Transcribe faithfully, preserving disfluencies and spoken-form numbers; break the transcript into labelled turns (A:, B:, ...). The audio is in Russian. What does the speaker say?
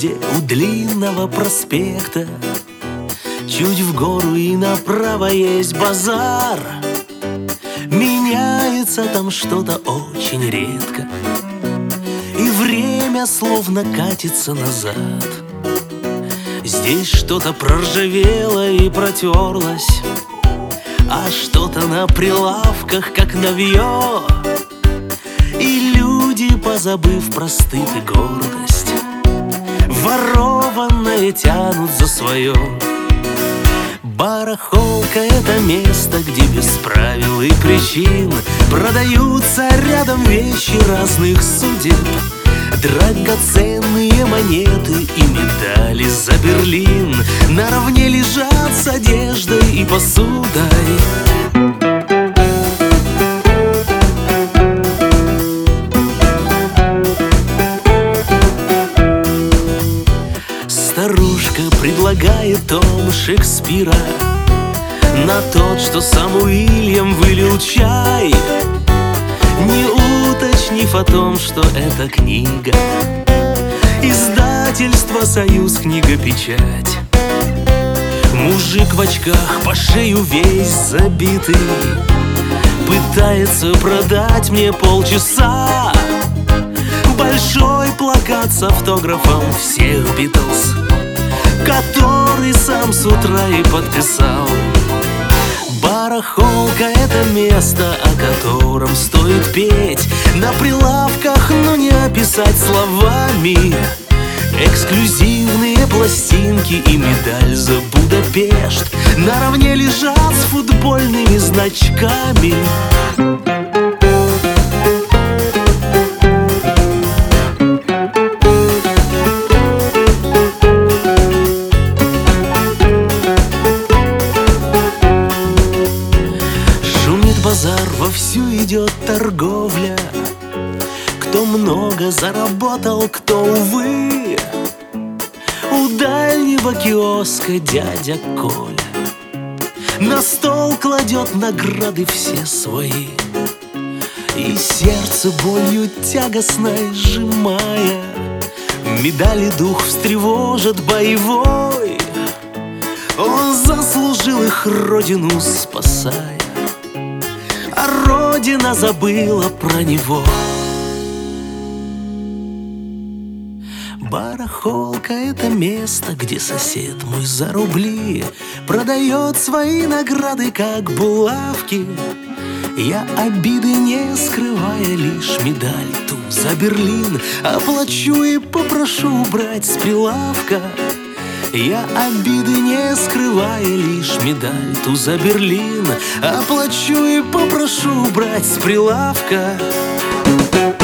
A: где у длинного проспекта чуть в гору и направо есть базар. Меняется там что-то очень редко, и время словно катится назад. Здесь что-то проржавело и протерлось, а что-то на прилавках, как навье. И люди, позабыв про стыд и гордость, ворованное тянут за свое. Барахолка — это место, где без правил и причин продаются рядом вещи разных судеб. Драгоценные монеты и медали за Берлин наравне лежат с одеждой и посудой. Старушка предлагает том Шекспира на тот, что сам Уильям вылил чай, не уточнив о том, что это книга издательство «Союз книгопечать». Мужик в очках, по шею весь забитый, пытается продать мне полчаса большой плакат с автографом всех Битлз, который сам с утра и подписал. Барахолка — это место, о котором стоит петь на прилавках, но не описать словами. Эксклюзивные пластинки и медаль за Будапешт наравне лежат с футбольными значками. Базар, вовсю идет торговля. Кто много заработал, кто, увы. У дальнего киоска дядя Коля на стол кладет награды все свои, и сердце болью тягостной сжимая, медали дух встревожит боевой. Он заслужил их родину спасая, а родина забыла про него. Барахолка — это место, где сосед мой за рубли продает свои награды, как булавки. Я обиды не скрывая, лишь медаль ту за Берлин оплачу и попрошу убрать с прилавка. Я обиды не скрывая, лишь медаль ту за Берлин оплачу и попрошу убрать с прилавка.